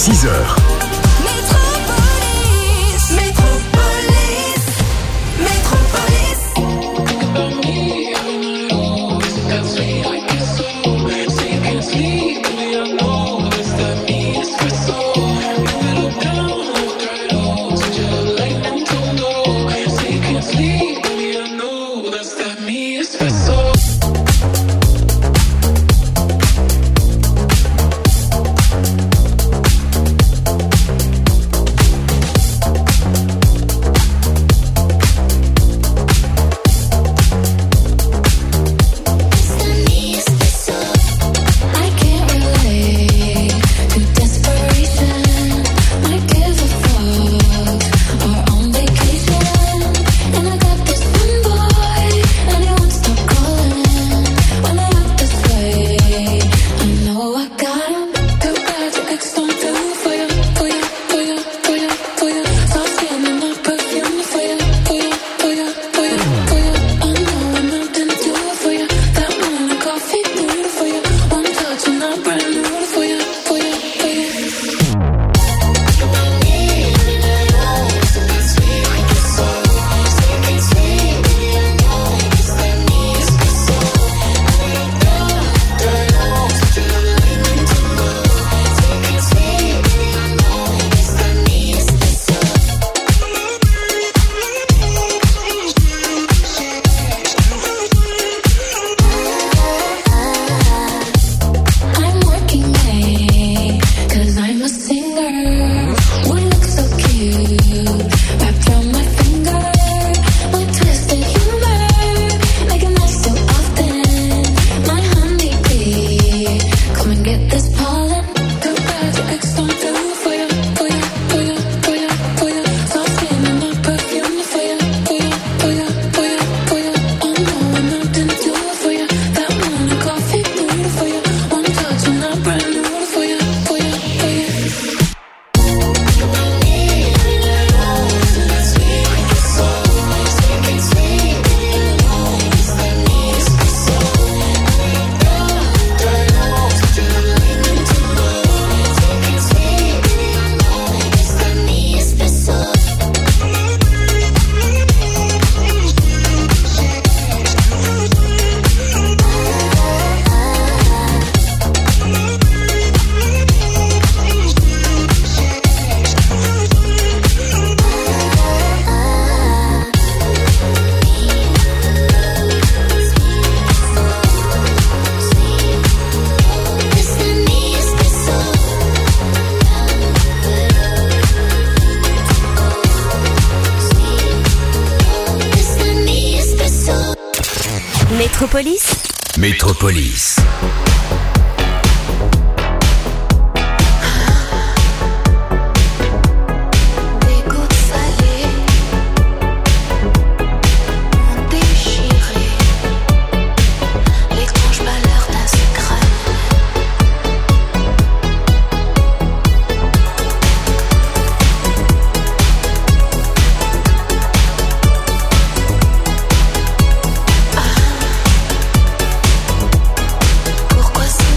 6h. Métropolis. Pourquoi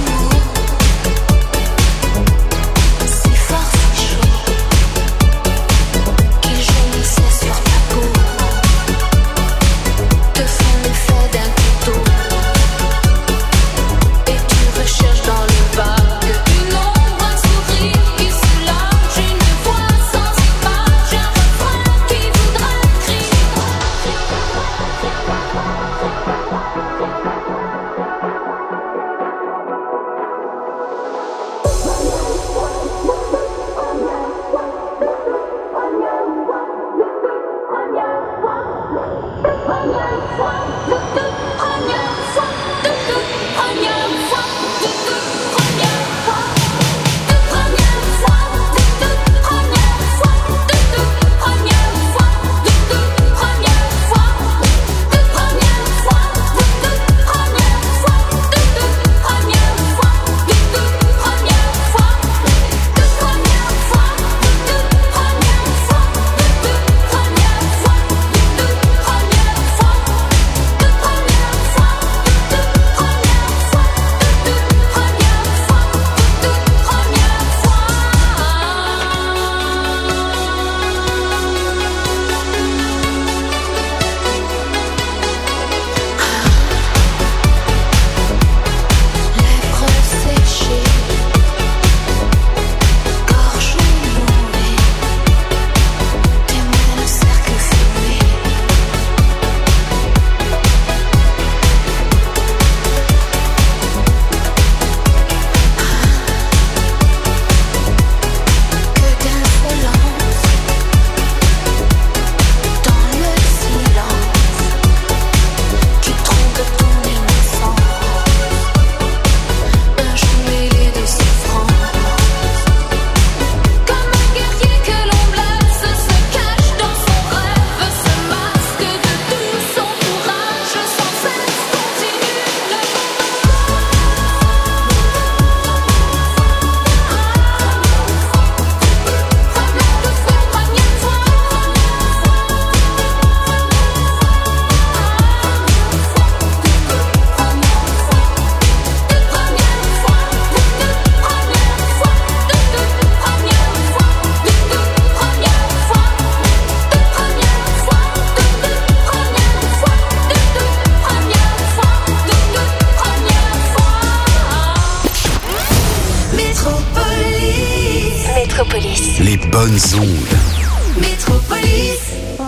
bonnes ondes. Métropolis.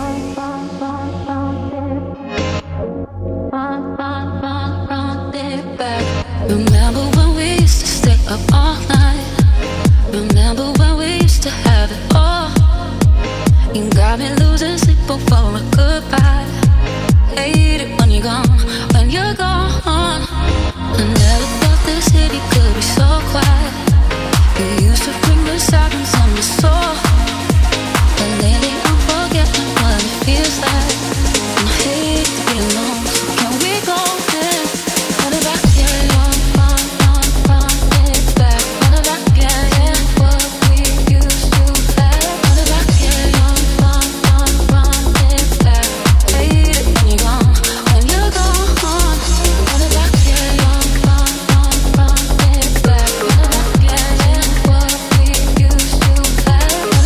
Remember when we used to stay up all night? Remember when we used to have it all? You got me losing sleep before a goodbye. Hate it when you're gone, when you're gone. I never thought the city could be so quiet. You used to bring the silence on my soul, but lately I'm forgetting what it feels like. And I hate to be alone, so can we go there? Run it back, yeah, run it back. Run it back, yeah, yeah, what we used to have. Run it back, yeah, run it back. Hate it when you're gone, when you're gone. Run it back, yeah, run it back. Run it back, yeah, yeah, what we used to have.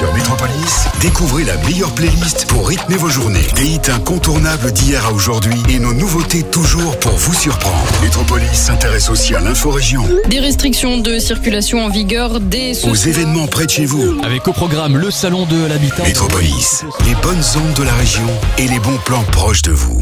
Sur Métropolis, découvrez la meilleure playlist pour rythmer vos journées. Des hits incontournables d'hier à aujourd'hui et nos nouveautés toujours pour vous surprendre. Métropolis s'intéresse aussi à l'inforégion. Des restrictions de circulation en vigueur dès aux événements près de chez vous. Avec au programme le salon de l'habitat. Métropolis, les bonnes ondes de la région et les bons plans proches de vous.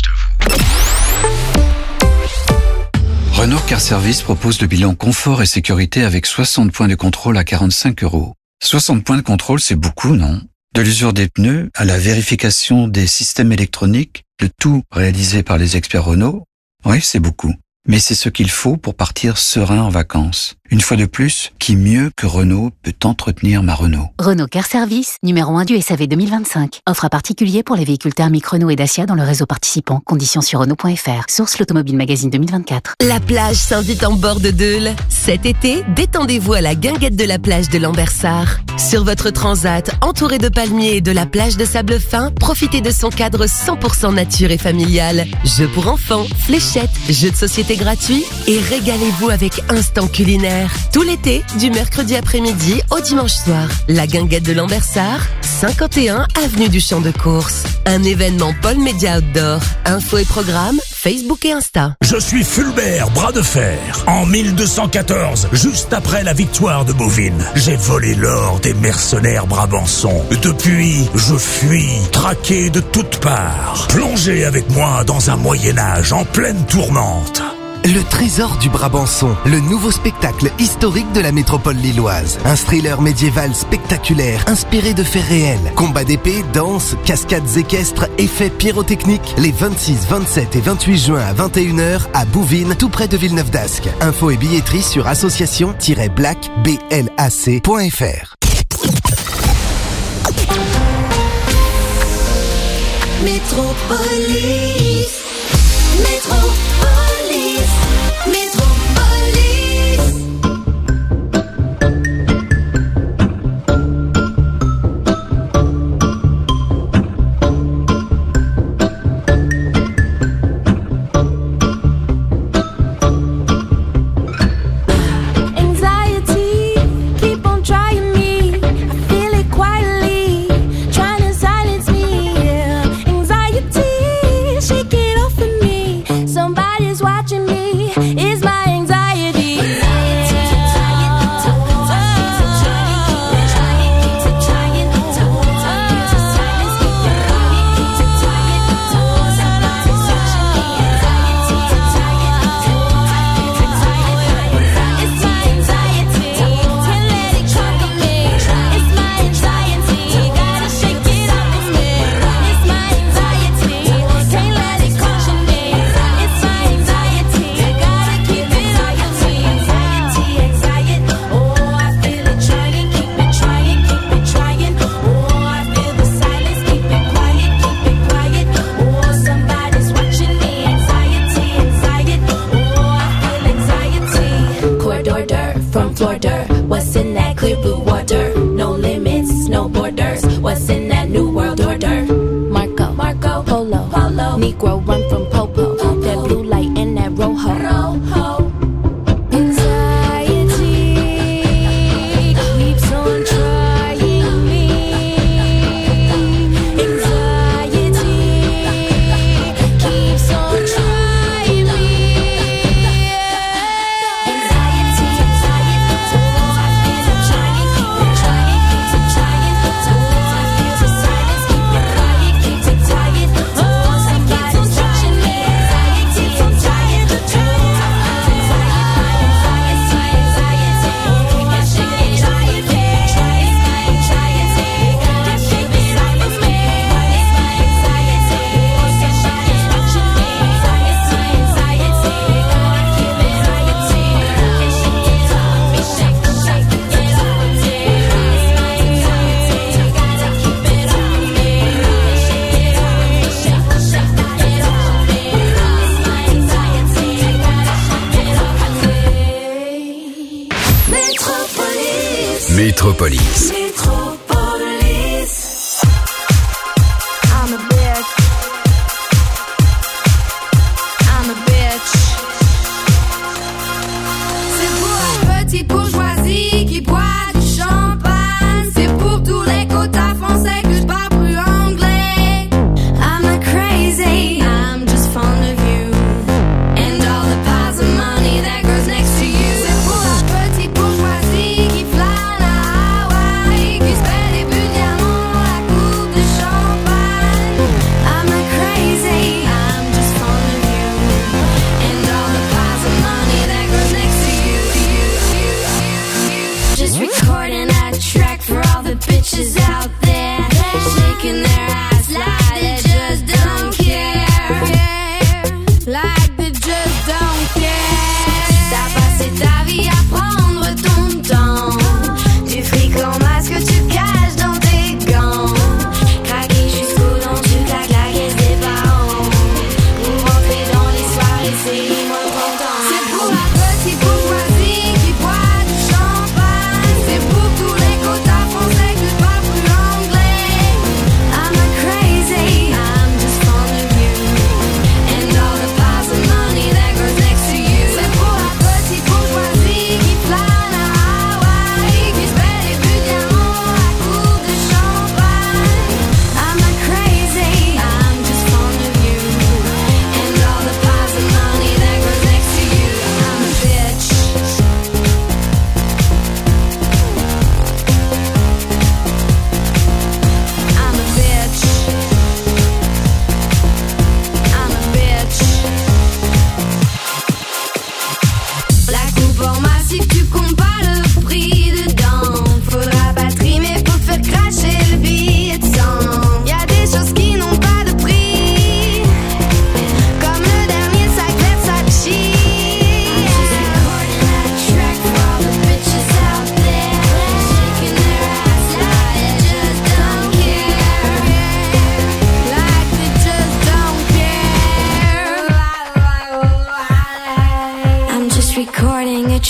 Renault Car Service propose le bilan confort et sécurité avec 60 points de contrôle à 45 €. 60 points de contrôle, c'est beaucoup, non? De l'usure des pneus à la vérification des systèmes électroniques, le tout réalisé par les experts Renault. Oui, c'est beaucoup. Mais c'est ce qu'il faut pour partir serein en vacances. Une fois de plus, qui mieux que Renault peut entretenir ma Renault? Renault Car Service, numéro 1 du SAV 2025. Offre à particulier pour les véhicules thermiques Renault et Dacia dans le réseau participant. Conditions sur Renault.fr. Source l'Automobile Magazine 2024. La plage s'invite en bord de Deule. Cet été, détendez-vous à la guinguette de la plage de Lambersart. Sur votre transat, entouré de palmiers et de la plage de sable fin, profitez de son cadre 100% nature et familial. Jeux pour enfants, fléchettes, jeux de société gratuits et régalez-vous avec Instant Culinaire. Tout l'été, du mercredi après-midi au dimanche soir. La guinguette de Lambersart, 51 avenue du Champ de Course. Un événement Paul Média Outdoor. Infos et programmes, Facebook et Insta. Je suis Fulbert, bras de fer. En 1214, juste après la victoire de Bouvines, j'ai volé l'or des mercenaires brabançons. Depuis, je fuis, traqué de toutes parts. Plongez avec moi dans un Moyen-Âge en pleine tourmente. Le Trésor du Brabançon, le nouveau spectacle historique de la métropole lilloise. Un thriller médiéval spectaculaire, inspiré de faits réels. Combats d'épée, danse, cascades équestres, effets pyrotechniques. Les 26, 27 et 28 juin à 21h à Bouvines, tout près de Villeneuve-d'Ascq. Info et billetterie sur association-black.fr. Métropolis. Métropolis. Métropolis. Anxiety, keep on trying me. I feel it quietly, trying to silence me. Yeah. Anxiety, shake it off of me. Somebody's watching me. It's my anxiety. What's in that clear blue water? No limits, no borders. What's in that new world order? Marco, Polo, Negro run from Popo. That blue light in that Rojo. Anxiety keeps on trying me. Anxiety keeps on trying me. Métropolis. I'm a bitch. I'm a bitch. C'est pour un petit bourgeoisie qui boit du champagne. C'est pour tous les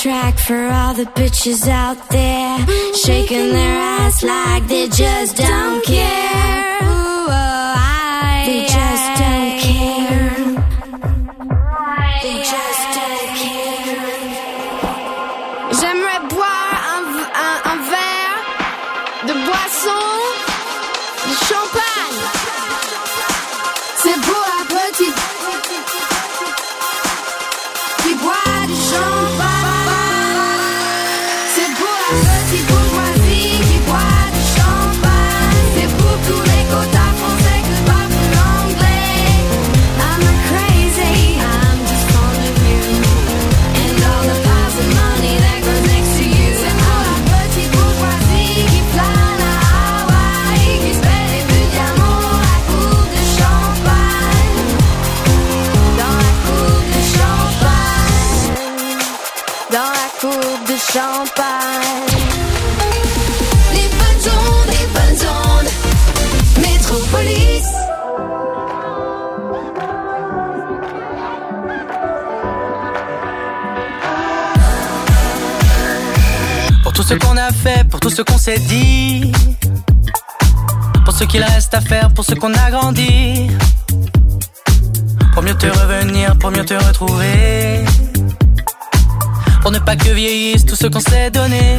track for all the bitches out there, shaking their ass like they just don't care. They just don't care. They just don't care. J'aimerais boire un verre de boisson, de champagne. C'est pour la petite qui boit du champagne. C'est pour la petite bourgeoisie qui boit du champagne. C'est pour tous les quotas français que je parle plus l'anglais. I'm not crazy, I'm just fond of you and all the piles of money that goes next to you. C'est pour la petite bourgeoisie qui plane à Hawaï, qui se fait des buts de diamant dans la coupe de champagne. Dans la coupe de champagne. Dans la coupe de champagne. Les bonnes ondes, Métropolis. Pour tout ce qu'on a fait, pour tout ce qu'on s'est dit, pour ce qu'il reste à faire, pour ce qu'on a grandi, pour mieux te revenir, pour mieux te retrouver, pour ne pas que vieillisse tout ce qu'on s'est donné,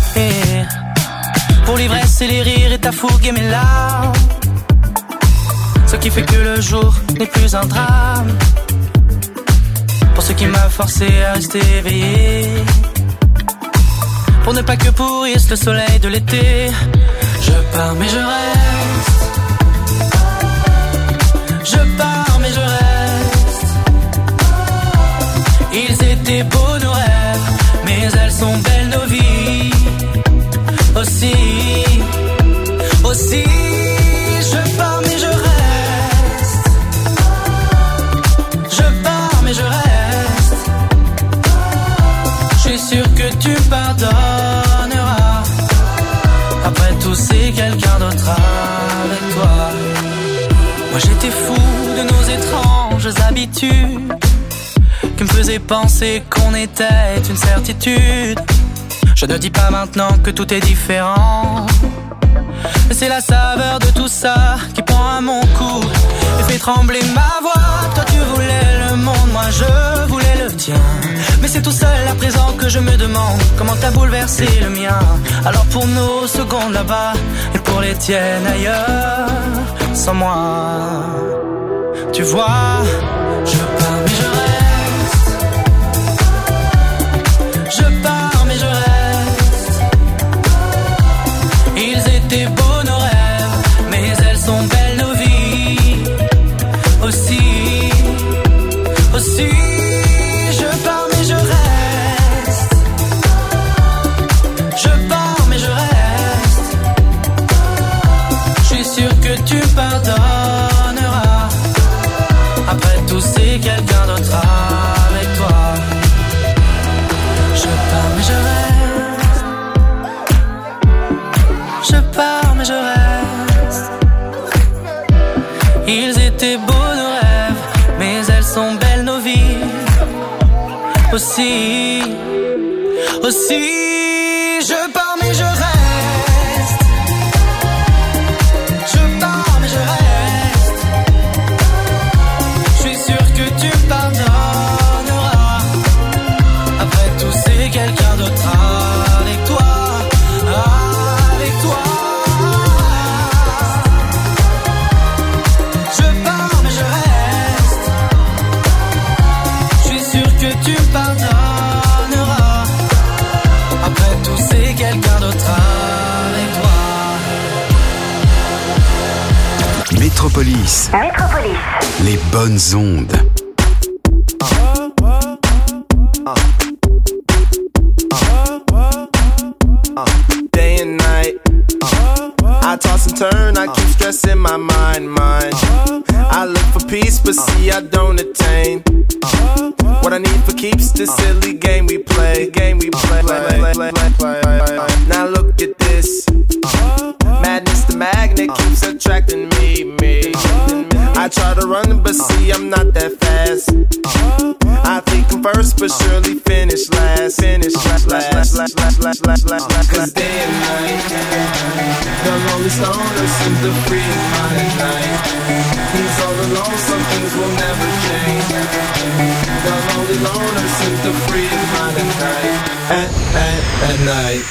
pour l'ivresse et les rires et ta fougue et mes larmes, ce qui fait que le jour n'est plus un drame, pour ce qui m'a forcé à rester éveillé, pour ne pas que pourrisse le soleil de l'été. Je pars mais je reste. Je pars mais je reste. Ils étaient beaux nos rêves, mais elles sont belles nos vies. Aussi, aussi. Je pars mais je reste. Je pars mais je reste. Je suis sûr que tu pardonneras. Après tout c'est quelqu'un d'autre avec toi. Moi j'étais fou de nos étranges habitudes qui me faisaient penser qu'on était une certitude. Je ne dis pas maintenant que tout est différent, mais c'est la saveur de tout ça qui prend à mon cou et fait trembler ma voix. Toi tu voulais le monde, moi je voulais le tien, mais c'est tout seul à présent que je me demande comment t'as bouleversé le mien. Alors pour nos secondes là-bas et pour les tiennes ailleurs, sans moi, tu vois, je pars mais je reste. Je pars mais je reste. Ils étaient beaux nos rêves, mais elles sont belles nos vies. Aussi, aussi. Je pars mais je reste. Je pars mais je reste. Je suis sûr que tu pardonneras. Après tout c'est quelqu'un d'autre avec toi. Je pars mais je reste. Je pars mais je reste. Ils étaient beaux nos rêves, mais elles sont belles nos vies. Aussi, aussi. Je pars mais je reste. Je pars mais je reste. Je suis sûr que tu pardonneras. Après tout c'est quelqu'un d'autre avec toi. Avec toi. Je pars mais je reste. Je suis sûr que tu pardonneras. Après tout c'est quelqu'un d'autre avec toi. Métropolis. Métropolis. Les bonnes ondes. Day and night, I toss and turn, I keep stressing my mind. I look for peace, but see I don't attain. What I need for keeps this silly game we play. Now look at this. Madness, the magnet keeps attracting me. I try to run, but see I'm not that fast. I think I'm come first, but surely finish last. Cause day and night, the lonely stoner seems to free his mind at night. He's all alone, some things will never change. The lonely loner seems to free his mind at night. At night.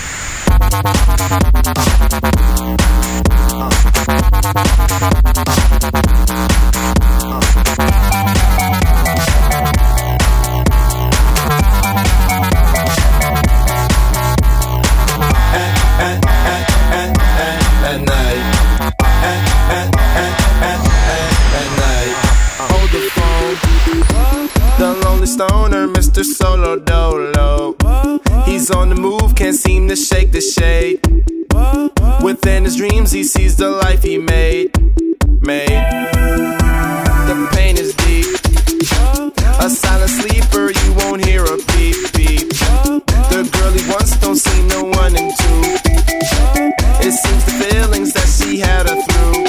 Stoner, Mr. Solo Dolo. He's on the move, can't seem to shake the shade. Within his dreams, he sees the life he made. The pain is deep. A silent sleeper, you won't hear a beep beep. The girl he wants don't see no one in two. It seems the feelings that she had her through.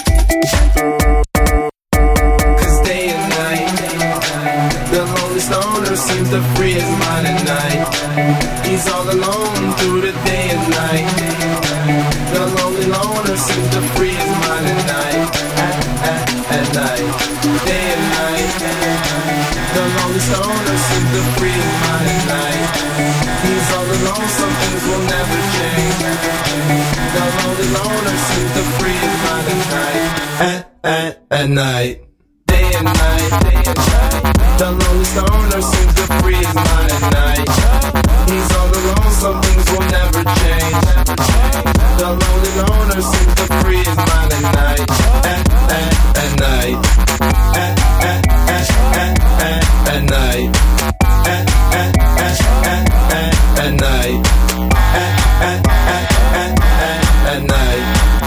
Cause day and night, the lonely stoner seems to free his mind at night. He's all alone through the day and night. The lonely loner seems to free his mind at night. At night, day and night. The lonely stoner seems to free his mind at night. He's all alone, some things will never change. The lonely loner seems to free his mind at night. At night, day and night, day and night. The lonely stoner seems to free his mind at night. He's all alone, some things will never change. The lonely loner seems to free his mind at night. At night. At night. At night. At night.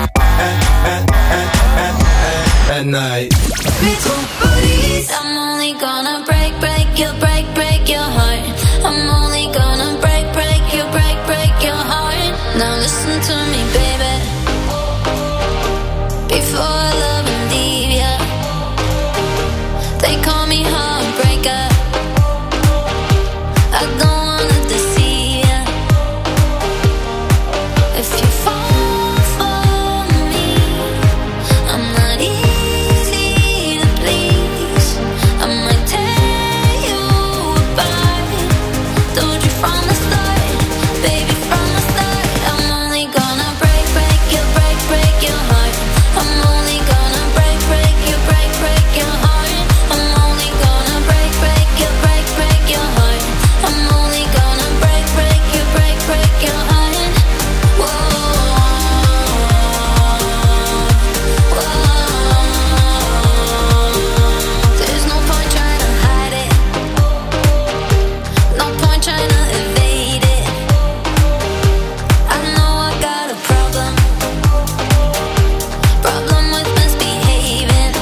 At night. Metropolis, I'm only gonna break your heart. I'm only gonna break your heart. Now listen to me, baby. Before I love and leave ya, they call me heartbreaker. I don't wanna deceive ya. If you fall for me, I'm not easy to please. I might tear you apart. Told you from the start, baby, from the start. I'm only gonna break your heart. I'm only gonna break your heart. I'm only gonna break your heart. I'm only gonna break your heart. Whoa, there's no point trying to hide it. No point trying to evade it. I know I got a problem with misbehaving.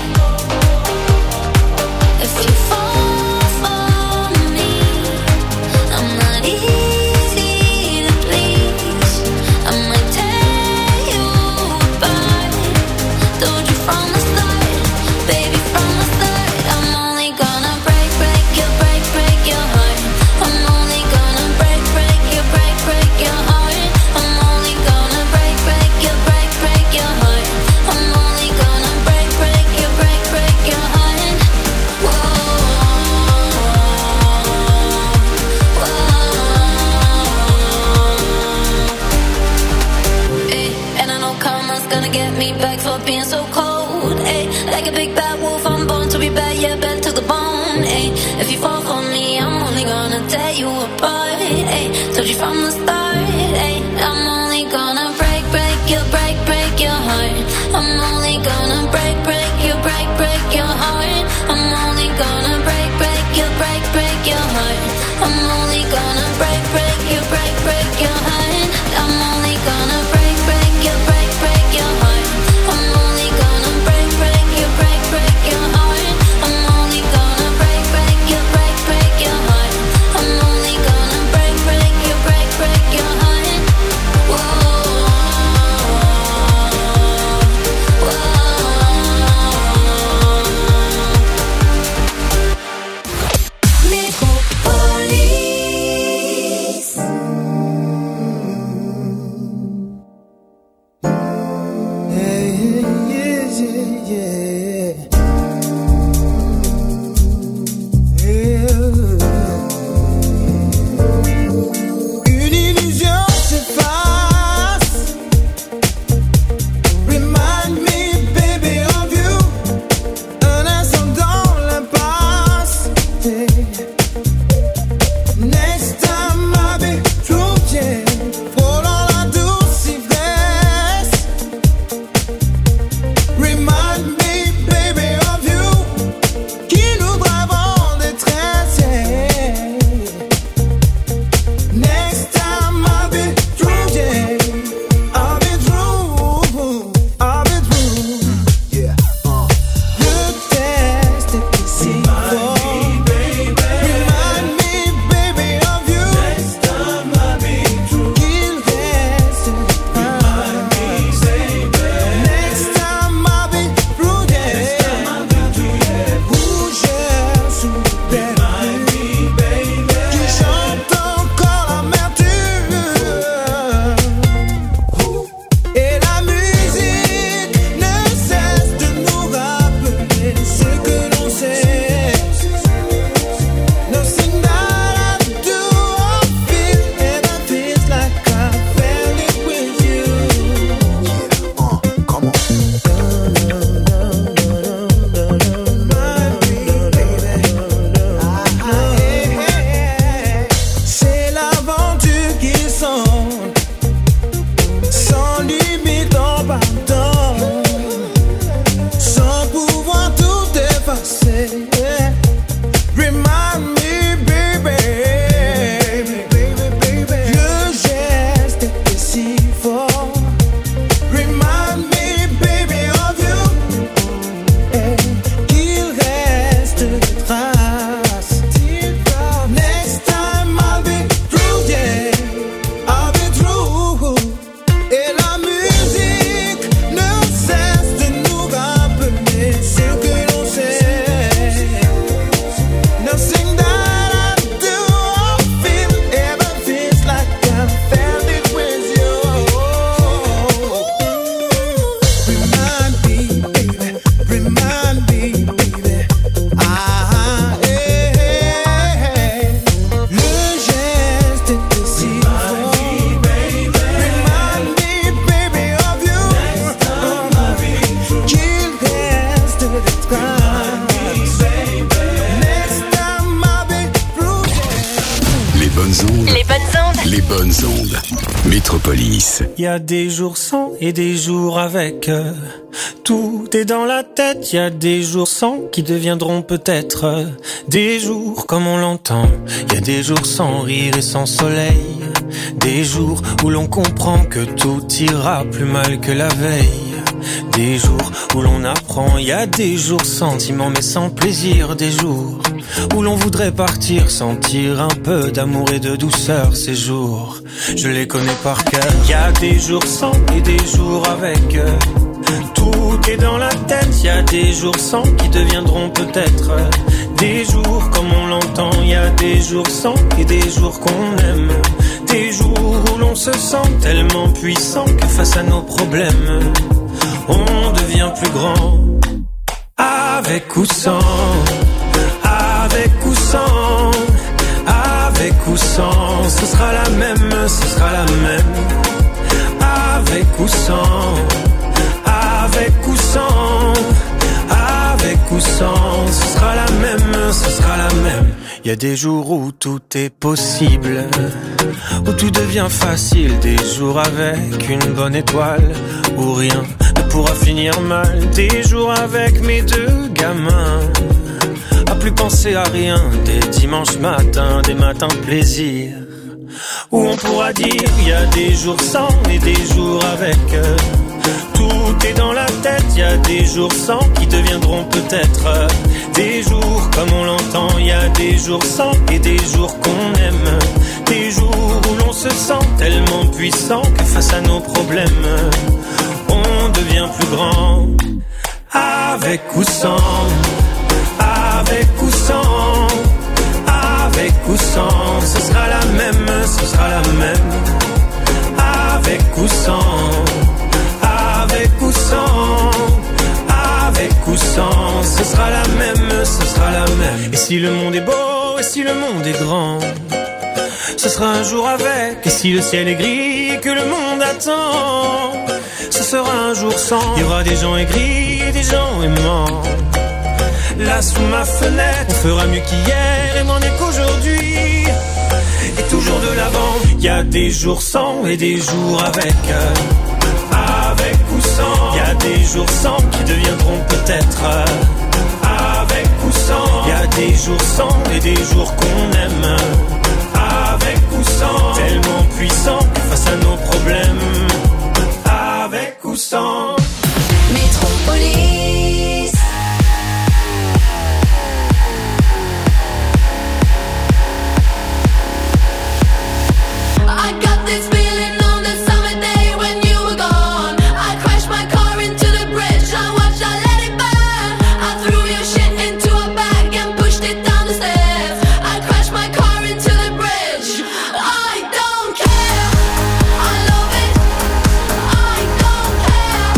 If you fall for me, I'm not easy to please. I might tear you apart. Told you from the start, baby, from the start. I'm only gonna break your heart. I'm only gonna break your heart. I'm only gonna break your heart. I'm only gonna break your heart. Whoa, and I know karma's gonna get me back for being so cold. Like a big bad wolf, I'm born to be bad, yeah, bad to the bone. If you fall for me, I'm only gonna tear you apart. Told you from the start, I'm only gonna break your heart. I'm only gonna break your heart. I'm only gonna break your heart. I'm only gonna break your heart. I'm only gonna break your heart. I'm only gonna break your heart. I'm only gonna break your heart. I'm only gonna break your heart. Métropolis. Il y a des jours sans et des jours avec. Tout est dans la tête. Il y a des jours sans qui deviendront peut-être des jours comme on l'entend. Il y a des jours sans rire et sans soleil. Des jours où l'on comprend que tout ira plus mal que la veille. Des jours où l'on apprend, il y a des jours sentiments mais sans plaisir. Des jours où l'on voudrait partir, sentir un peu d'amour et de douceur. Ces jours, je les connais par cœur. Il y a des jours sans et des jours avec. Tout est dans la tête, il y a des jours sans qui deviendront peut-être des jours comme on l'entend. Il y a des jours sans et des jours qu'on aime. Des jours où l'on se sent tellement puissant que face à nos problèmes on devient plus grand. Avec ou sans, avec ou sans, avec ou sans, ce sera la même, ce sera la même. Avec ou sans, avec ou sans, avec ou sans, ce sera la même, ce sera la même. Il y a des jours où tout est possible, où tout devient facile. Des jours avec une bonne étoile, où rien ne pourra finir mal. Des jours avec mes deux gamins, à plus penser à rien. Des dimanches matins, des matins plaisir, où on pourra dire il y a des jours sans et des jours avec. Tout est dans la tête, il y a des jours sans qui deviendront peut-être des jours comme on l'entend. Il y a des jours sans et des jours qu'on aime. Des jours où l'on se sent tellement puissant que face à nos problèmes on devient plus grand. Avec ou sans, avec ou sans, avec ou sans, ce sera la même, ce sera la même. Avec ou sans, avec ou sans, avec ou sans, ce sera la même, ce sera la même. Et si le monde est beau, et si le monde est grand, ce sera un jour avec. Et si le ciel est gris et que le monde attend, ce sera un jour sans. Il y aura des gens aigris et des gens aimants. Là sous ma fenêtre, on fera mieux qu'hier et moins mieux qu'aujourd'hui. Et toujours de l'avant. Il y a des jours sans et des jours avec. Avec ou sans, il y a des jours sans qui deviendront peut-être avec ou sans. Il y a des jours sans et des jours qu'on aime. Avec ou sans, tellement puissant que face à nos problèmes. Avec ou sans. Métropolis. I got this feeling on the summer day when you were gone. I crashed my car into the bridge. I watched, I let it burn. I threw your shit into a bag and pushed it down the stairs. I crashed my car into the bridge. I don't care. I love it. I don't care.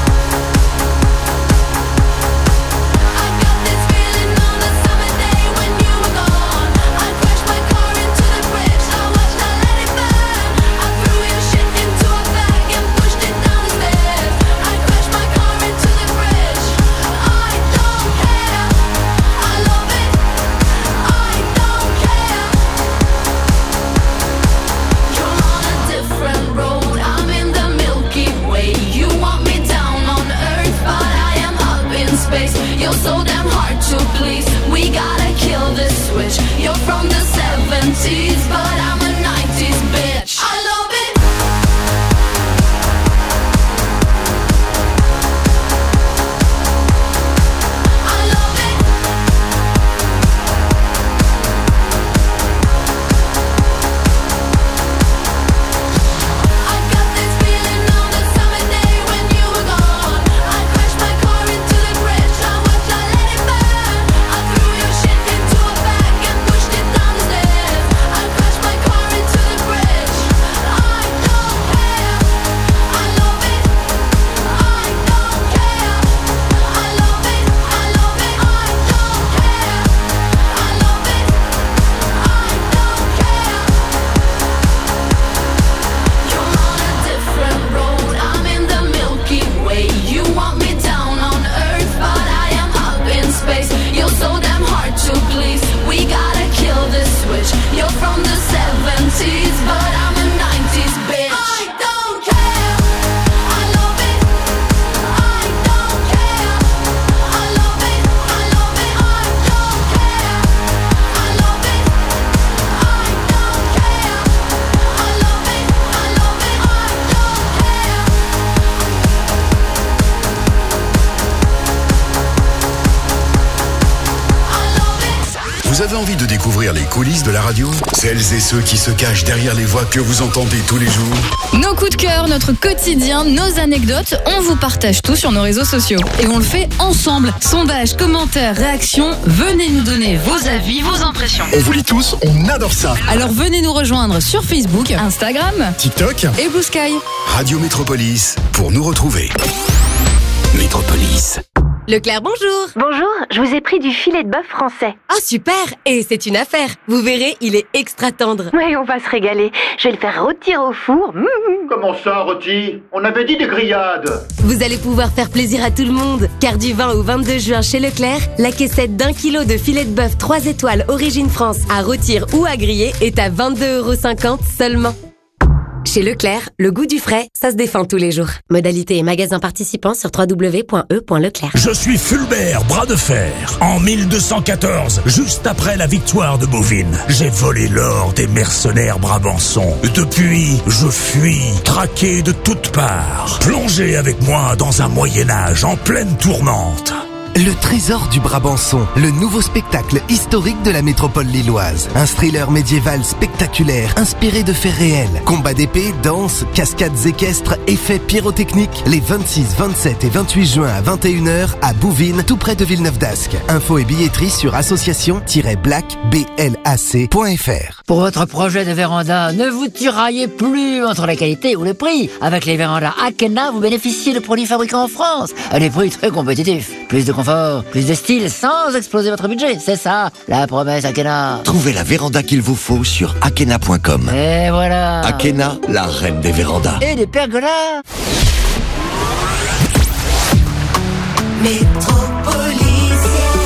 I got this feeling on the summer day when you were gone. I crashed my car into the bridge. I watched, I let it burn. I threw your shit into a bag and pushed it down the stairs. I crashed my car into the bridge. I don't care. I love it. I don't care. You're on a different road. I'm in the Milky Way. You want me down on Earth, but I am up in space. You're so damn hard to please. We gotta kill this switch. You're from the 70s, but I'm a 90s bitch. I love it. I love it. I got this feeling on the summer day when you were gone. I crashed my car into the bridge. I watched, I let it burn. I threw your shit into a bag and pushed it down the stairs. I crashed my car into the bridge. Vous avez envie de découvrir les coulisses de la radio? Celles et ceux qui se cachent derrière les voix que vous entendez tous les jours? Nos coups de cœur, notre quotidien, nos anecdotes, on vous partage tout sur nos réseaux sociaux. Et on le fait ensemble. Sondages, commentaires, réactions, venez nous donner vos avis, vos impressions. On vous lit tous, on adore ça. Alors venez nous rejoindre sur Facebook, Instagram, TikTok et Blue Sky. Radio Métropolis, pour nous retrouver. Métropolis. Leclerc, bonjour. Bonjour, je vous ai pris du filet de bœuf français. Ah, super. Et c'est une affaire. Vous verrez, il est extra tendre. Oui, on va se régaler. Je vais le faire rôtir au four. Comment ça, rôti? On avait dit des grillades. Vous allez pouvoir faire plaisir à tout le monde. Car du 20 au 22 juin chez Leclerc, la caissette d'1 kilo de filet de bœuf 3 étoiles Origine France à rôtir ou à griller est à 22,50 € seulement. Chez Leclerc, le goût du frais, ça se défend tous les jours. Modalité et magasins participants sur www.e.leclerc. Je suis Fulbert, bras de fer. En 1214, juste après la victoire de Bouvines, j'ai volé l'or des mercenaires brabançons. Depuis, je fuis, traqué de toutes parts. Plongez avec moi dans un Moyen-Âge en pleine tourmente. Le Trésor du Brabançon, le nouveau spectacle historique de la métropole lilloise. Un thriller médiéval spectaculaire, inspiré de faits réels. Combats d'épée, danse, cascades équestres, effets pyrotechniques. Les 26, 27 et 28 juin à 21h à Bouvines, tout près de Villeneuve-d'Ascq. Infos et billetterie sur association-black.fr. Pour votre projet de véranda, ne vous tiraillez plus entre la qualité ou le prix. Avec les vérandas Akena, vous bénéficiez de produits fabriqués en France à des prix très compétitifs. Plus de confort, plus de style, sans exploser votre budget. C'est ça, la promesse Akena. Trouvez la véranda qu'il vous faut sur akena.com. Et voilà. Akena, la reine des vérandas. Et des pergolas. Métropolis.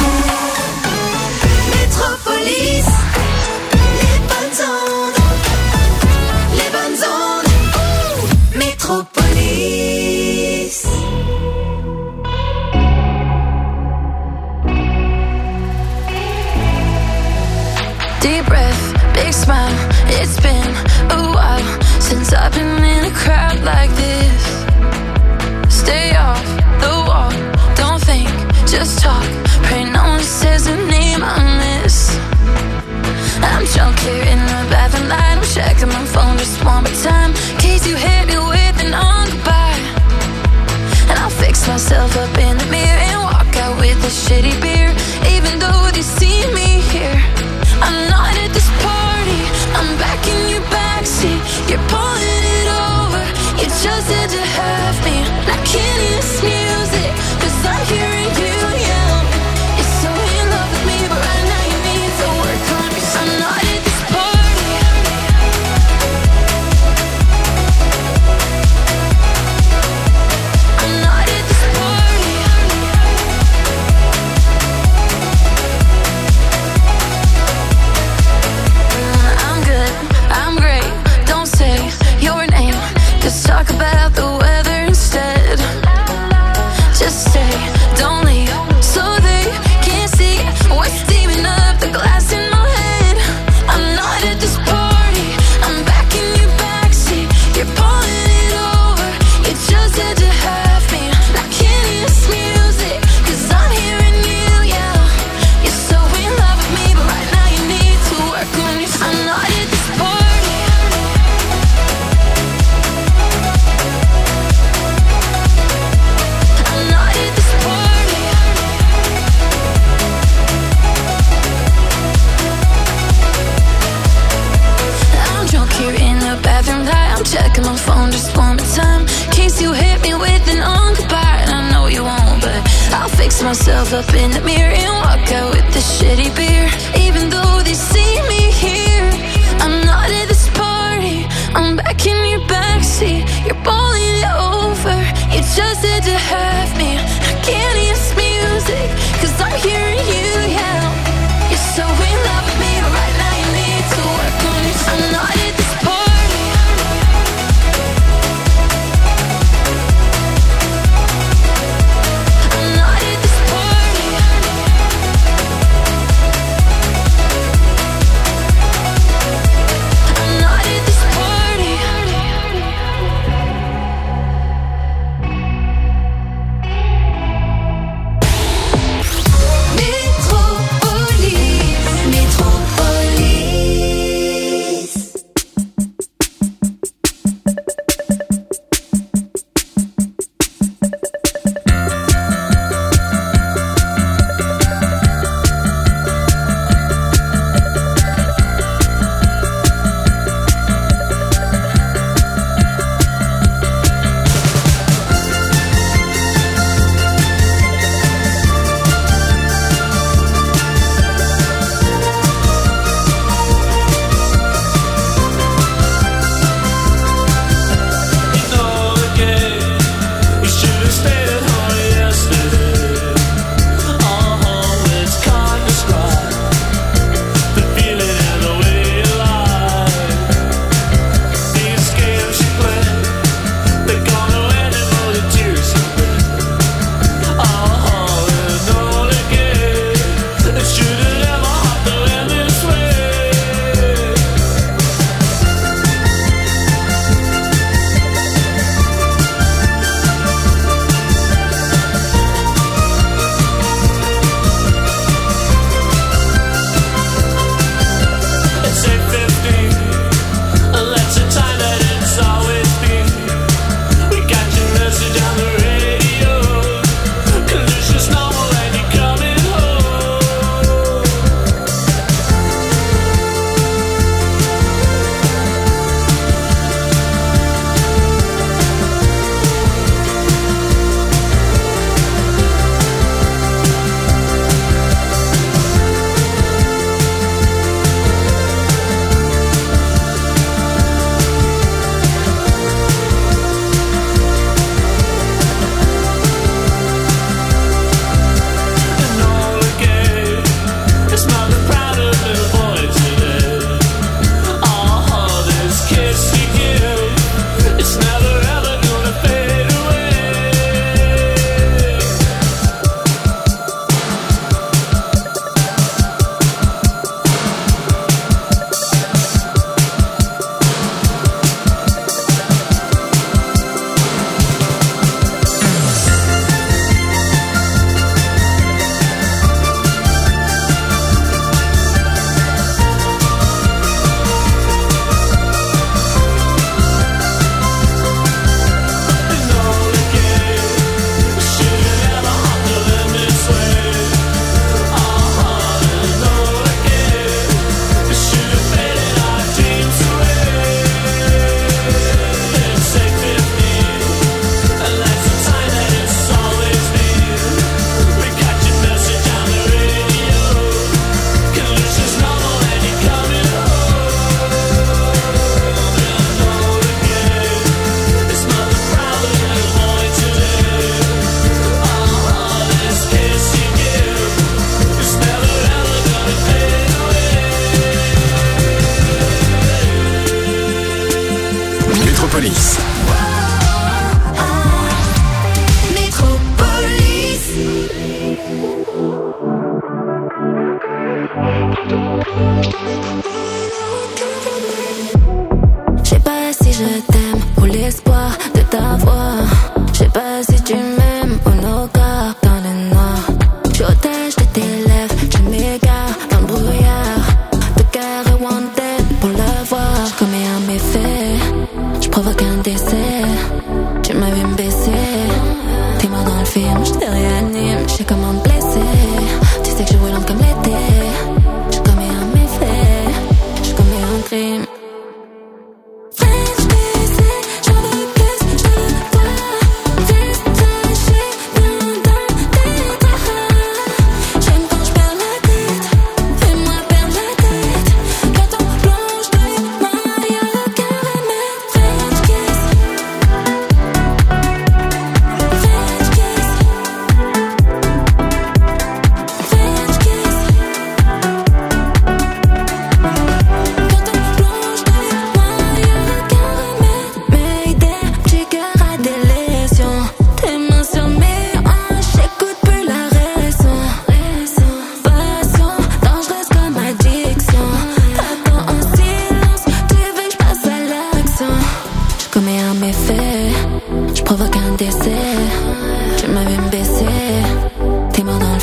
Métropolis. Les bonnes ondes. Les bonnes ondes. Métropolis. Deep breath, big smile. It's been a while since I've been in a crowd like this. Stay off the wall, don't think, just talk. Pray no one says the name I miss. I'm drunk here in the bathroom light. I'm checking my phone just one more time, in case you hit me with an on goodbye. And I'll fix myself up in the mirror and walk out with a shitty beer. Even though they see me here, I'm not at this party. I'm back in your backseat. You're pulling it over. You just had to have me. I can't hear this music, 'cause I'm hearing you yell. You're so in love with me, but right now you need to work on me. I'm not at this party. I'm not at this party. I'm good, I'm great. Don't say your name, just talk about the weather instead. Just say, don't leave, so they can't see what's steaming up the glass in my head. I'm not at this party, I'm back in your backseat. You're pulling it over, you just had to have me. I can't hear this music, 'cause I'm hearing you yell. You're so in love with me, but right now you need to work on yourself. I'm not at this party. I'm not at this party. I'm drunk here in the bathroom light. I'm checking my phone just one more time, in case you hit me with an on goodbye. And I know you won't, but I'll fix myself up in the mirror and walk out with this shitty beer. Even though they see me here, I'm not at this party. I'm back in your backseat. You're pulling it over. You just had to have me. I can't hear this music, 'cause I'm hearing you yell. You're so in love with me, but right now you need to work on it. I'm not at this party. I'm not at this party. I'm not at this party.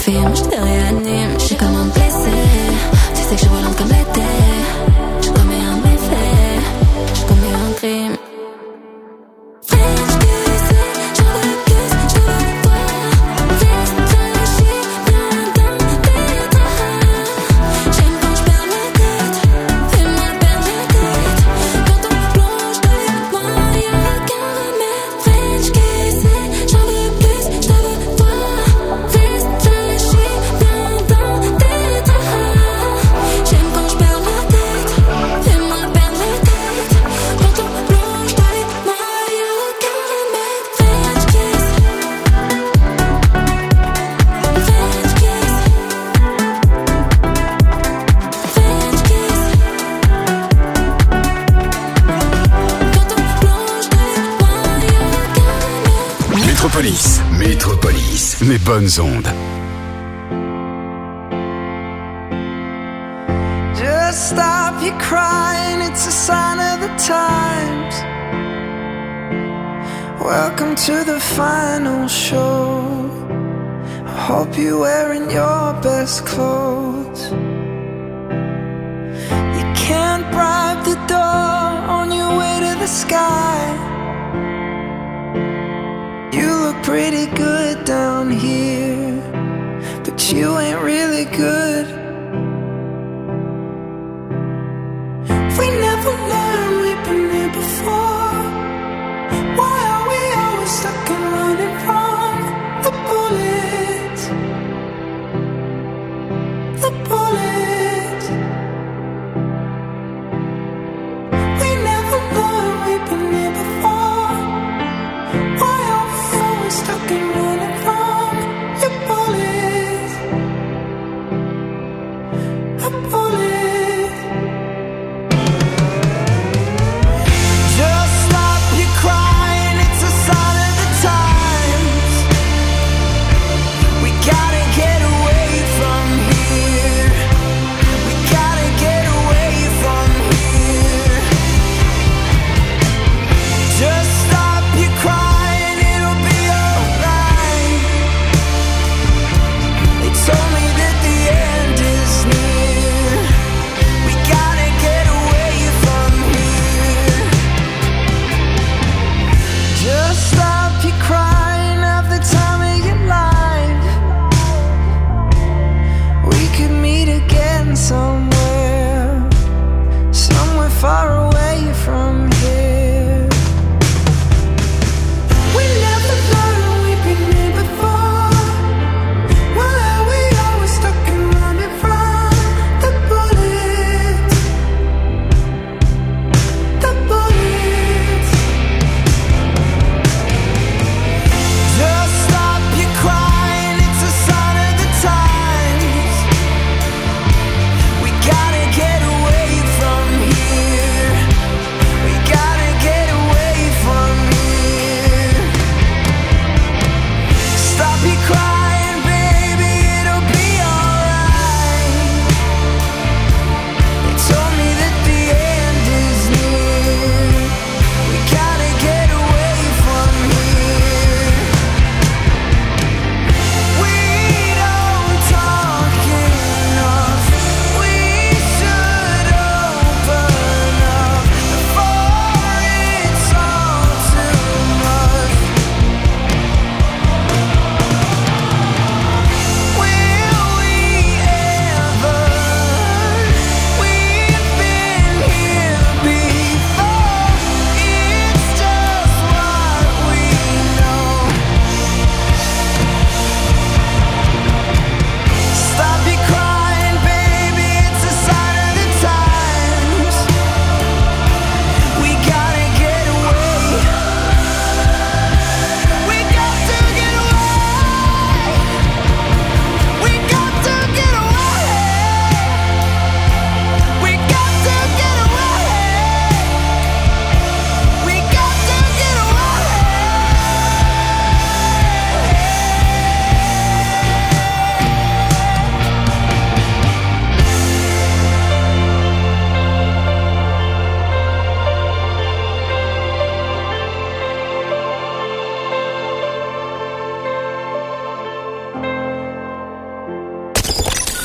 film, je te réanime, je suis comme un blessé. Tu sais que je volante comme l'été. Je commets un méfait, je commets un crime. Métropolis, mes bonnes ondes. Just stop your crying, it's a sign of the times. Welcome to the final show. I hope you're wearing your best clothes. You can't bribe the door on your way to the sky. You look pretty good down here, but you ain't really good. We never learned we've been here before. Why are we always stuck and running from the bullets? The bullets. We never learned we've been here before. Stuck and running from your bullets.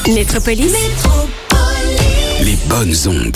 Métropolis. Les bonnes ondes.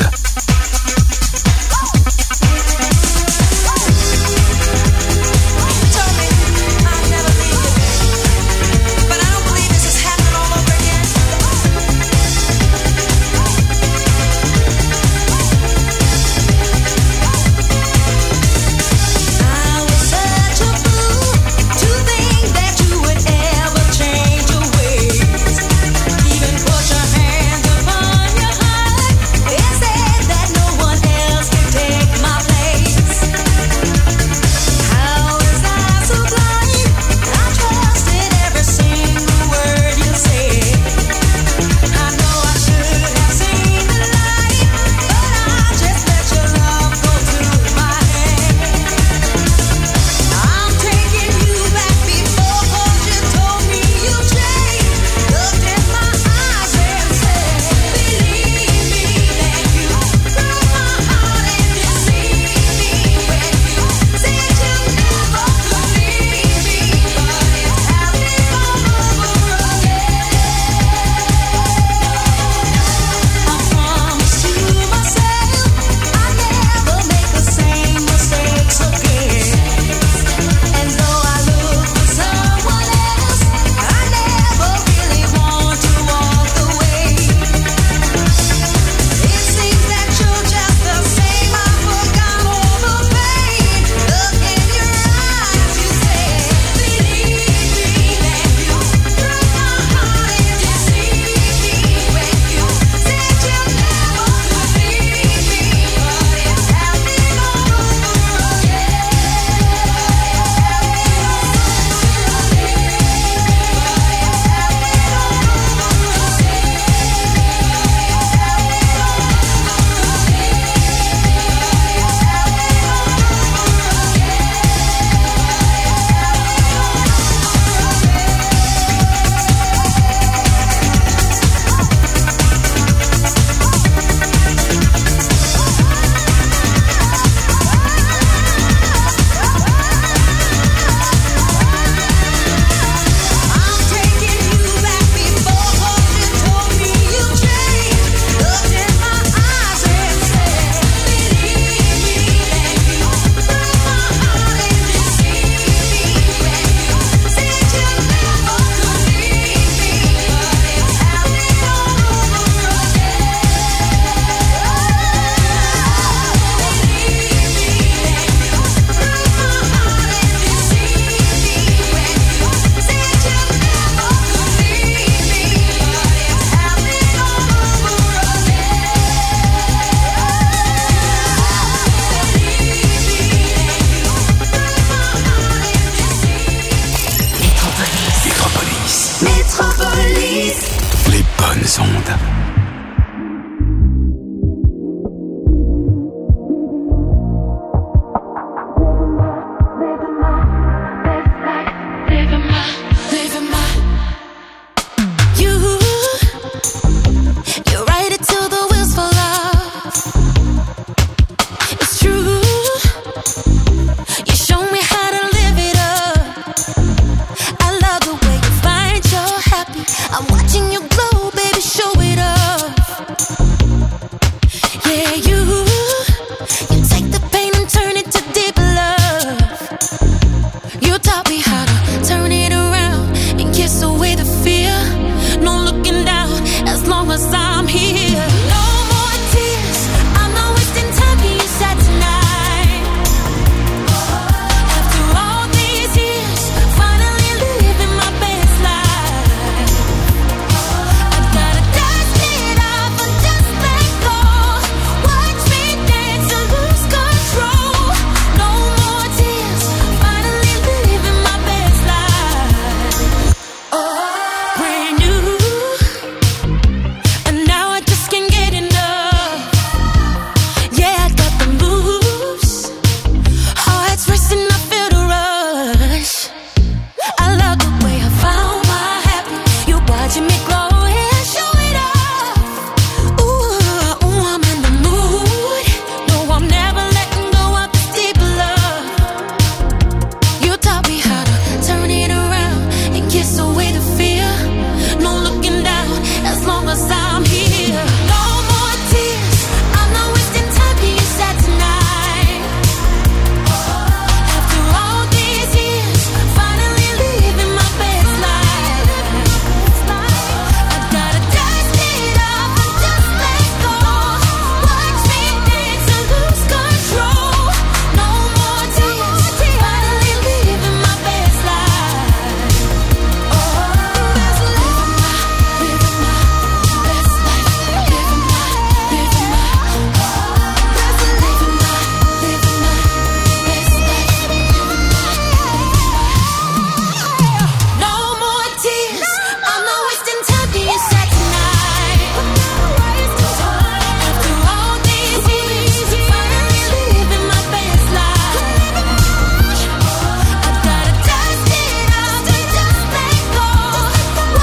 Les bonnes ondes.